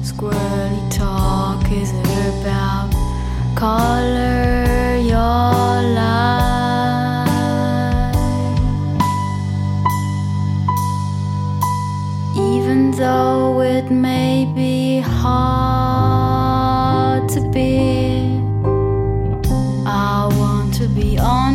Squirrely talk, is it about color your life? Even though it may be hard to be, I want to be on